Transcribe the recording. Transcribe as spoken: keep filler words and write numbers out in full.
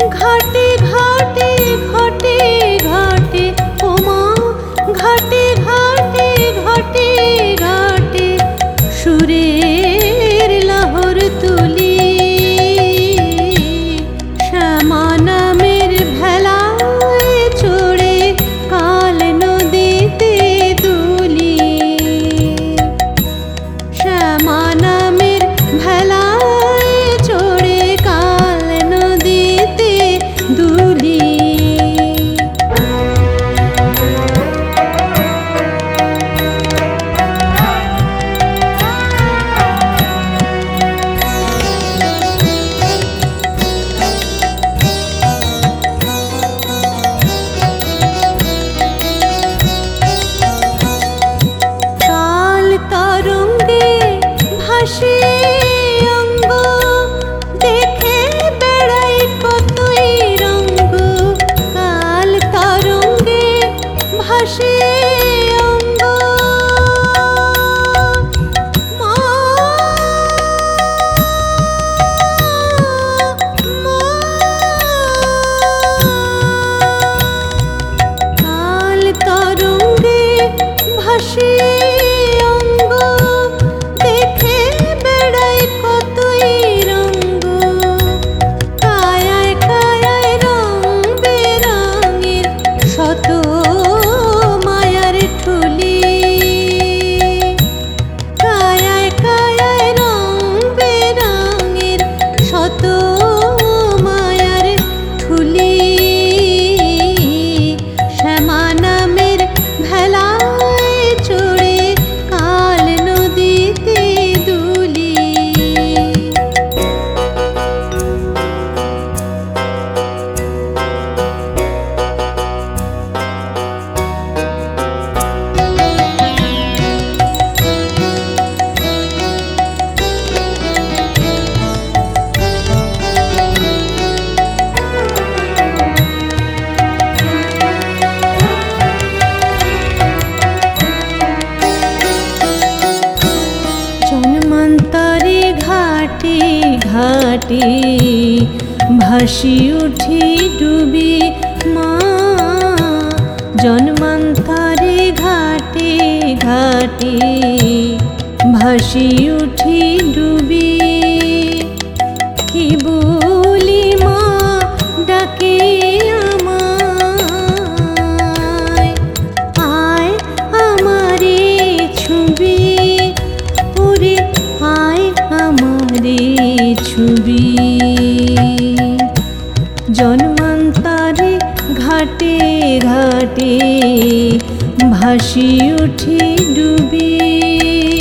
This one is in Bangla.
ঘাটে ঘাটে ঘটে ঘাটে ওমা ঘাটে ঘাটে ঘটে ঘাটে সুরের লহর তুলি শ্যামা নামের ভেলায় চড়ে কাল নদীতে দুলি শ্যামা নামের ভেলায় চড়ে কাল নদীতে দুলি কাল তরঙ্গে ভাসে অঙ্গ দেখে বেড়াই কতই রঙ্গ কাল তরঙ্গে ভাসে অঙ্গ মা মা কাল তরঙ্গে ভাসে অঙ্গ দেখে বেড়াই কতই রঙ্গ কায়ায় কায়ায় রং বেরঙের শত মায়ার ঠুলি কায়ায় কায়ায় রং বেরঙের শত মায়ার ঠুলি শ্যামা নামের ভেলায় চড়ে কাল নদীতে দুলি জন্মান্তরে ঘাটে ঘাটে ভাসি উঠি ডুবি মা জন্মান্তরে ঘাটে ঘাটে ভাসি উঠি ডুবি কি বলি মা ডাকে আমায় আয় আমারে ছবি ওরে আয় আমারে ছবি জন্মান্তরে ঘাটে ঘাটে ভাসি উঠি ডুবি